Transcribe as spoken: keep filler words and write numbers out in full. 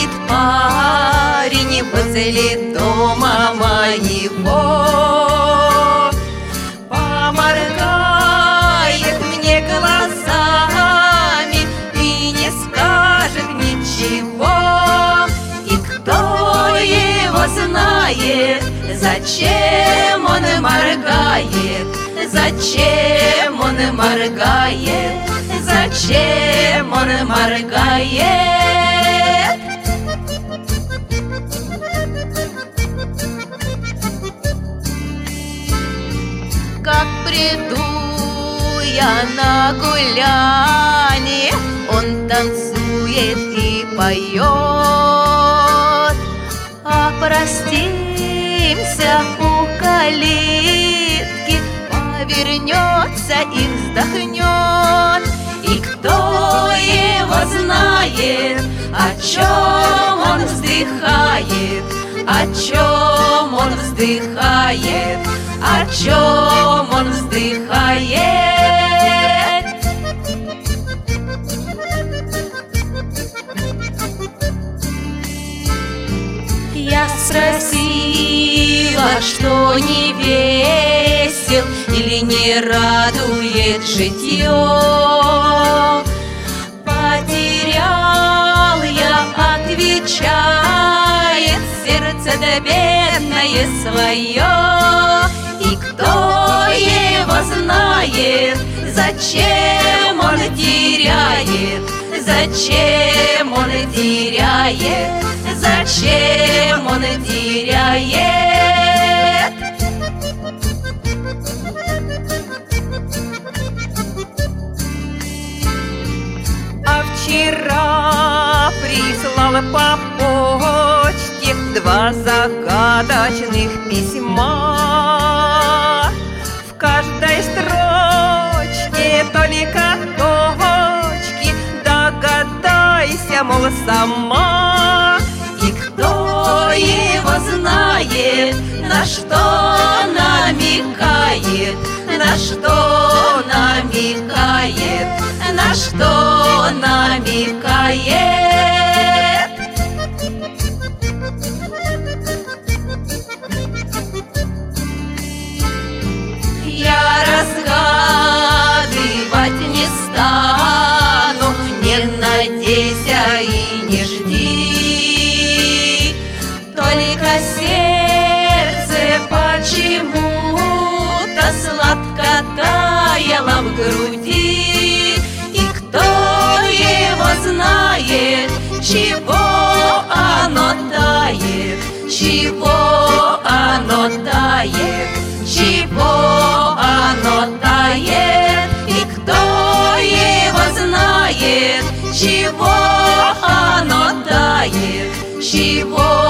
Стоит парень возле дома моего, поморгает мне глазами и не скажет ничего. И кто его знает, зачем он моргает, зачем он моргает, зачем он моргает? Как приду я на гулянье, он танцует и поет. А простимся у калитки, повернется и вздохнет. И кто его знает, о чем он вздыхает, о чем он вздыхает, о чем он вздыхает. Я спросила, что не весел или не радует житье. Потерял я, отвечает, сердце да бедное свое. И кто его знает, зачем он теряет, зачем он теряет, зачем он теряет? А вчера прислал по почте два загадочных письма. В каждой строчке только точки, догадайся, мол, сама. И кто его знает, на что намекает, на что намекает, на что намекает? Я разгадывать не стану, не надейся и не жди. Только сердце почему-то сладко таяло в груди. И кто его знает, чего оно тает, чего оно тает, чего оно тает? И кто его знает, чего оно тает, чего